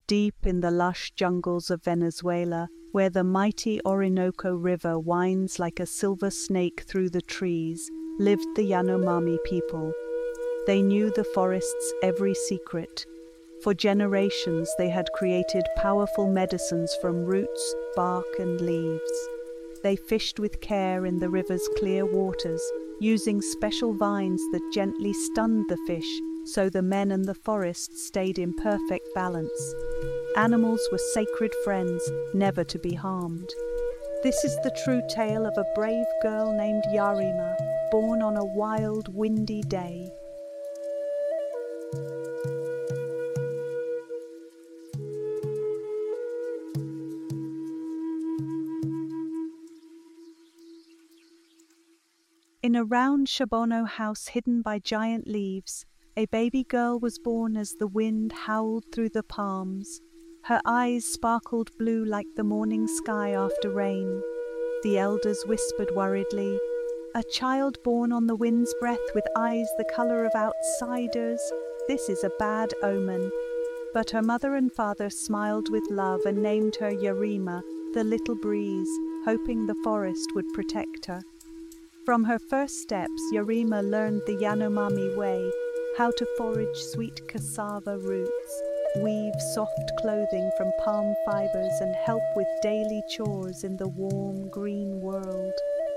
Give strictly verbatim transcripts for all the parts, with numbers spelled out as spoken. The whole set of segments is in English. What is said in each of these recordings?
Deep in the lush jungles of Venezuela, where the mighty Orinoco River winds like a silver snake through the trees, lived the Yanomami people. They knew the forest's every secret. For generations they had created powerful medicines from roots, bark and leaves. They fished with care in the river's clear waters, using special vines that gently stunned the fish so the men and the forest stayed in perfect balance. Animals were sacred friends, never to be harmed. This is the true tale of a brave girl named Yarima, born on a wild, windy day. In a round Shabono house hidden by giant leaves, a baby girl was born as the wind howled through the palms. Her eyes sparkled blue like the morning sky after rain. The elders whispered worriedly, "A child born on the wind's breath with eyes the color of outsiders. This is a bad omen." But her mother and father smiled with love and named her Yarima, the little breeze, hoping the forest would protect her. From her first steps, Yarima learned the Yanomami way, how to forage sweet cassava roots, weave soft clothing from palm fibers, and help with daily chores in the warm, green world.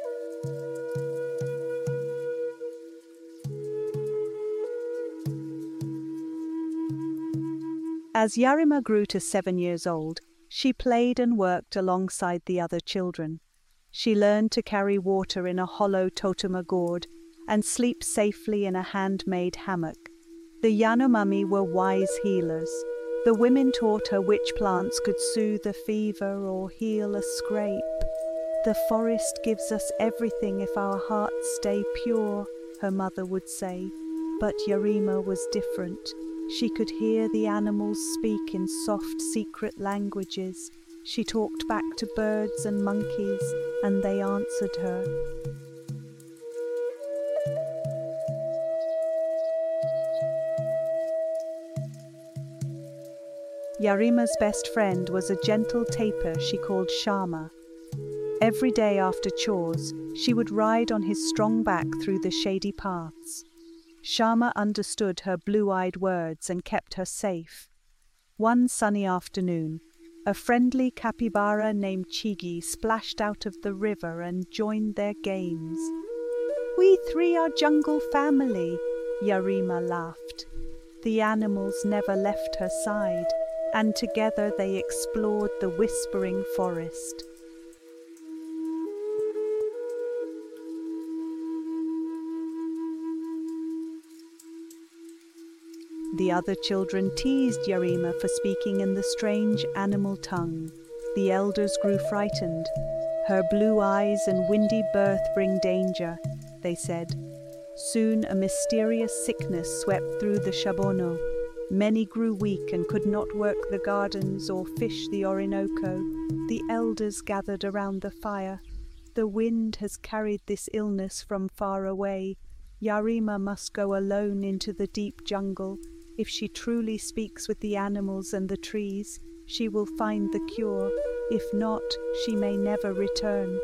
As Yarima grew to seven years old, she played and worked alongside the other children. She learned to carry water in a hollow totema gourd and sleep safely in a handmade hammock. The Yanomami were wise healers. The women taught her which plants could soothe a fever or heal a scrape. "The forest gives us everything if our hearts stay pure," her mother would say. But Yarima was different. She could hear the animals speak in soft, secret languages. She talked back to birds and monkeys, and they answered her. Yarima's best friend was a gentle tapir she called Shama. Every day after chores, she would ride on his strong back through the shady paths. Shama understood her blue-eyed words and kept her safe. One sunny afternoon, a friendly capybara named Chigi splashed out of the river and joined their games. "We three are jungle family," Yarima laughed. The animals never left her side, and together they explored the whispering forest. The other children teased Yarima for speaking in the strange animal tongue. The elders grew frightened. "Her blue eyes and windy birth bring danger," they said. Soon a mysterious sickness swept through the Shabono. Many grew weak and could not work the gardens or fish the Orinoco. The elders gathered around the fire. "The wind has carried this illness from far away. Yarima must go alone into the deep jungle. If she truly speaks with the animals and the trees, she will find the cure. If not, she may never return."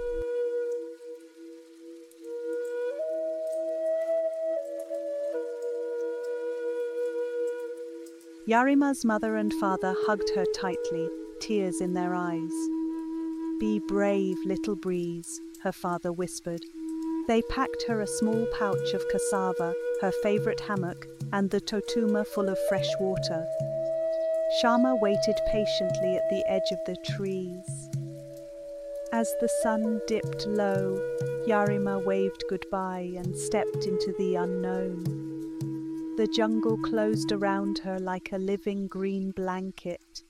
Yarima's mother and father hugged her tightly, tears in their eyes. "Be brave, little breeze," her father whispered. They packed her a small pouch of cassava, her favorite hammock, and the totuma full of fresh water. Shama waited patiently at the edge of the trees. As the sun dipped low, Yarima waved goodbye and stepped into the unknown. The jungle closed around her like a living green blanket.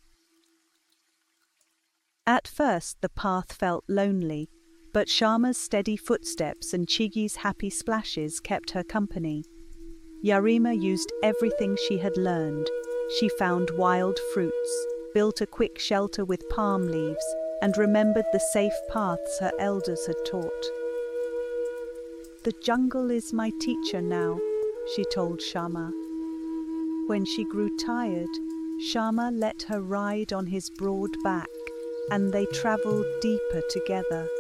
At first the path felt lonely, but Shama's steady footsteps and Chigi's happy splashes kept her company. Yarima used everything she had learned. She found wild fruits, built a quick shelter with palm leaves, and remembered the safe paths her elders had taught. "The jungle is my teacher now," she told Shama. When she grew tired, Shama let her ride on his broad back, and they travelled deeper together.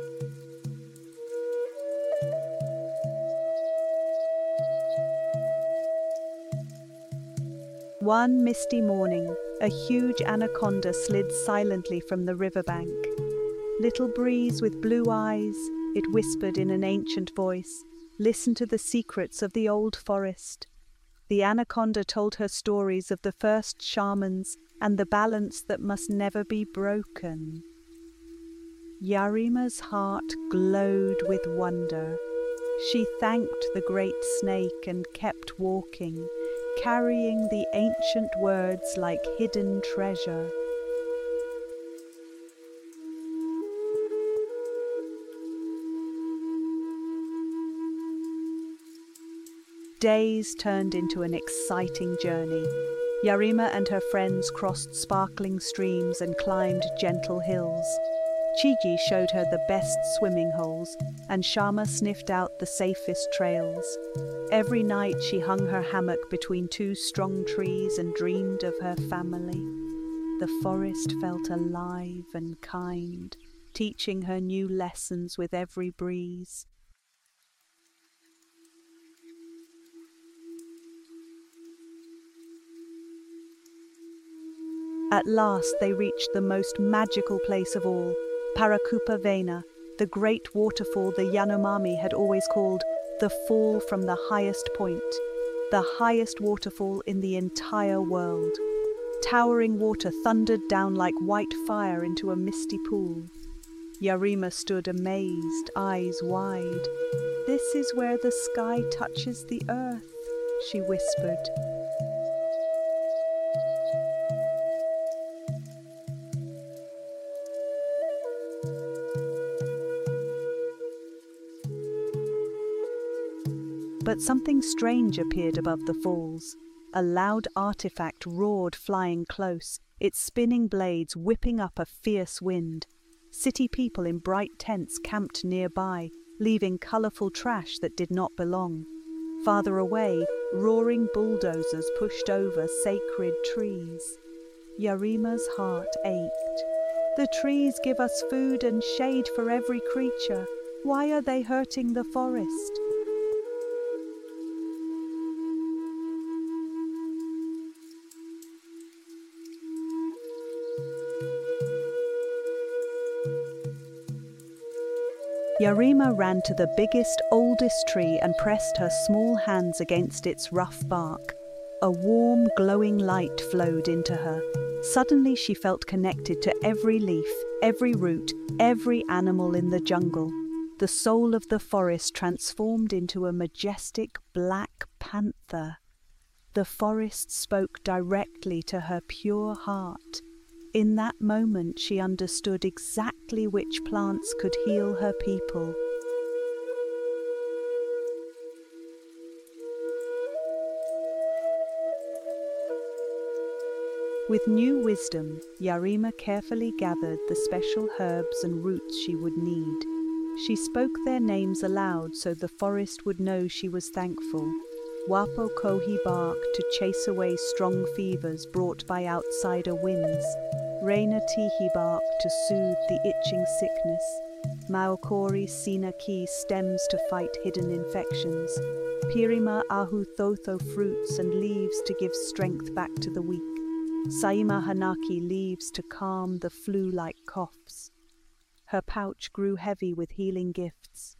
One misty morning, a huge anaconda slid silently from the riverbank. "Little breeze with blue eyes," it whispered in an ancient voice, "listen to the secrets of the old forest." The anaconda told her stories of the first shamans and the balance that must never be broken. Yarima's heart glowed with wonder. She thanked the great snake and kept walking, carrying the ancient words like hidden treasure. Days turned into an exciting journey. Yarima and her friends crossed sparkling streams and climbed gentle hills. Chigi showed her the best swimming holes, and Shama sniffed out the safest trails. Every night she hung her hammock between two strong trees and dreamed of her family. The forest felt alive and kind, teaching her new lessons with every breeze. At last they reached the most magical place of all, Parakupa Vena, the great waterfall the Yanomami had always called the fall from the highest point, the highest waterfall in the entire world. Towering water thundered down like white fire into a misty pool. Yarima stood amazed, eyes wide. "This is where the sky touches the earth," she whispered. But something strange appeared above the falls. A loud artifact roared, flying close, its spinning blades whipping up a fierce wind. City people in bright tents camped nearby, leaving colourful trash that did not belong. Farther away, roaring bulldozers pushed over sacred trees. Yarima's heart ached. "The trees give us food and shade for every creature. Why are they hurting the forest?" Yarima ran to the biggest, oldest tree and pressed her small hands against its rough bark. A warm, glowing light flowed into her. Suddenly she felt connected to every leaf, every root, every animal in the jungle. The soul of the forest transformed into a majestic black panther. The forest spoke directly to her pure heart. In that moment she understood exactly which plants could heal her people. With new wisdom, Yarima carefully gathered the special herbs and roots she would need. She spoke their names aloud so the forest would know she was thankful. Wapo kohi bark to chase away strong fevers brought by outsider winds. Reina tihi bark to soothe the itching sickness. Maokori sina ki stems to fight hidden infections. Pirima ahu thotho fruits and leaves to give strength back to the weak. Saima hanaki leaves to calm the flu-like coughs. Her pouch grew heavy with healing gifts.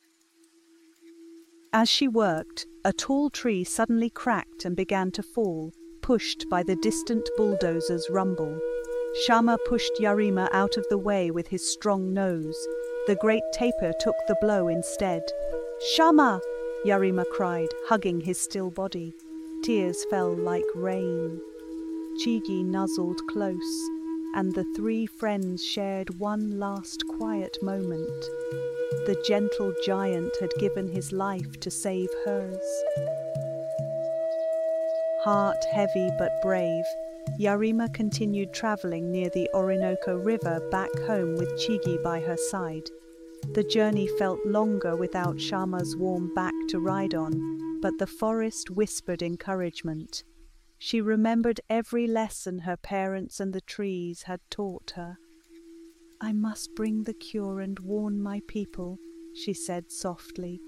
As she worked, a tall tree suddenly cracked and began to fall, pushed by the distant bulldozer's rumble. Shama pushed Yarima out of the way with his strong nose. The great tapir took the blow instead. "Shama!" Yarima cried, hugging his still body. Tears fell like rain. Chigi nuzzled close, and the three friends shared one last quiet moment. The gentle giant had given his life to save hers. Heart heavy but brave, Yarima continued travelling near the Orinoco River back home with Chigi by her side. The journey felt longer without Shama's warm back to ride on, but the forest whispered encouragement. She remembered every lesson her parents and the trees had taught her. "I must bring the cure and warn my people," she said softly.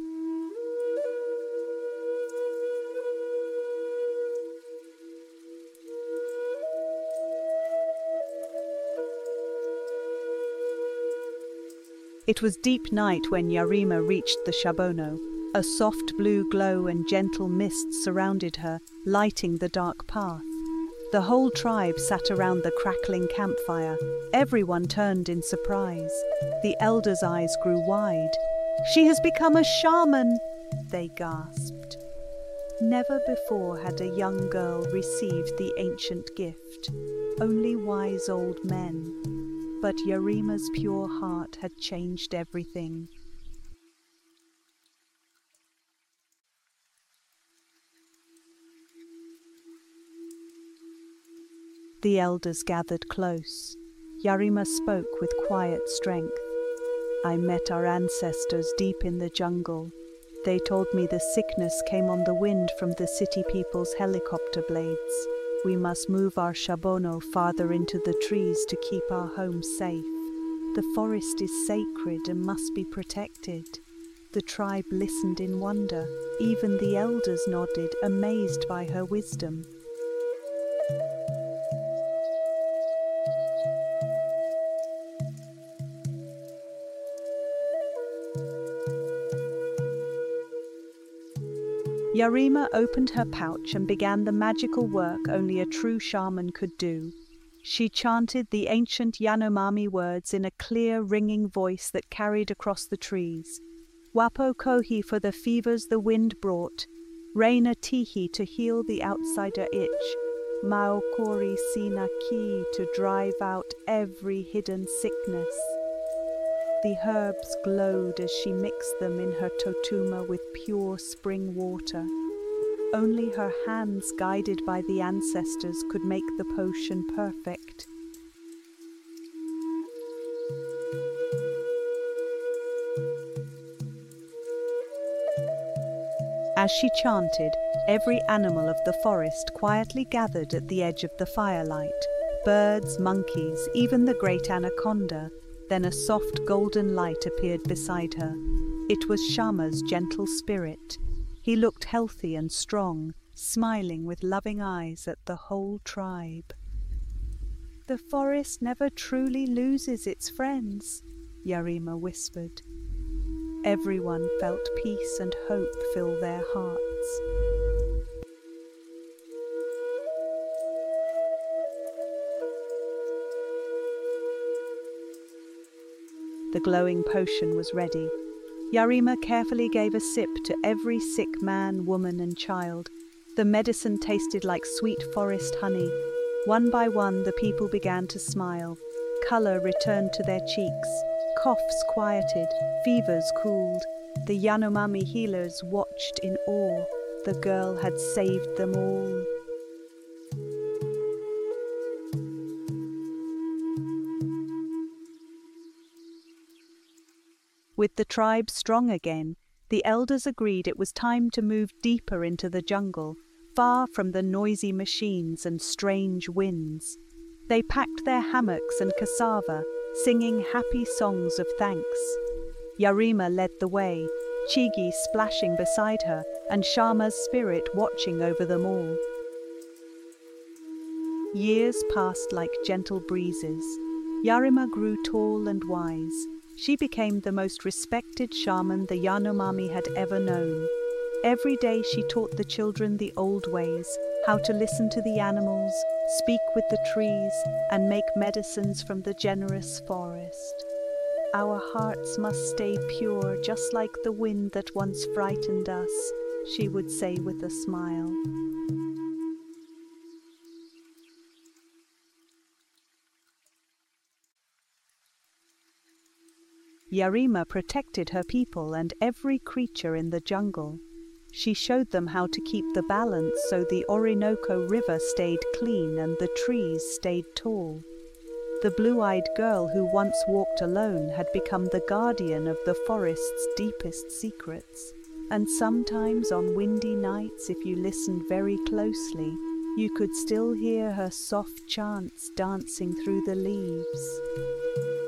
It was deep night when Yarima reached the Shabono. A soft blue glow and gentle mists surrounded her, lighting the dark path. The whole tribe sat around the crackling campfire. Everyone turned in surprise. The elders' eyes grew wide. "She has become a shaman!" they gasped. Never before had a young girl received the ancient gift. Only wise old men. But Yarima's pure heart had changed everything. The elders gathered close. Yarima spoke with quiet strength. "I met our ancestors deep in the jungle. They told me the sickness came on the wind from the city people's helicopter blades. We must move our Shabono farther into the trees to keep our home safe. The forest is sacred and must be protected." The tribe listened in wonder. Even the elders nodded, amazed by her wisdom. Yarima opened her pouch and began the magical work only a true shaman could do. She chanted the ancient Yanomami words in a clear, ringing voice that carried across the trees. "Wapo kohi for the fevers the wind brought. Reina tihi to heal the outsider itch. Maokori sina ki to drive out every hidden sickness." The herbs glowed as she mixed them in her totuma with pure spring water. Only her hands, guided by the ancestors, could make the potion perfect. As she chanted, every animal of the forest quietly gathered at the edge of the firelight. Birds, monkeys, even the great anaconda. Then a soft golden light appeared beside her. It was Shama's gentle spirit. He looked healthy and strong, smiling with loving eyes at the whole tribe. "The forest never truly loses its friends," Yarima whispered. Everyone felt peace and hope fill their hearts. The glowing potion was ready. Yarima carefully gave a sip to every sick man, woman, and child. The medicine tasted like sweet forest honey. One by one, the people began to smile. Color returned to their cheeks. Coughs quieted. Fevers cooled. The Yanomami healers watched in awe. The girl had saved them all. With the tribe strong again, the elders agreed it was time to move deeper into the jungle, far from the noisy machines and strange winds. They packed their hammocks and cassava, singing happy songs of thanks. Yarima led the way, Chigi splashing beside her, and Shama's spirit watching over them all. Years passed like gentle breezes. Yarima grew tall and wise. She became the most respected shaman the Yanomami had ever known. Every day she taught the children the old ways, how to listen to the animals, speak with the trees, and make medicines from the generous forest. "Our hearts must stay pure, just like the wind that once frightened us," she would say with a smile. Yarima protected her people and every creature in the jungle. She showed them how to keep the balance so the Orinoco River stayed clean and the trees stayed tall. The blue-eyed girl who once walked alone had become the guardian of the forest's deepest secrets. And sometimes on windy nights, if you listened very closely, You could still hear her soft chants dancing through the leaves.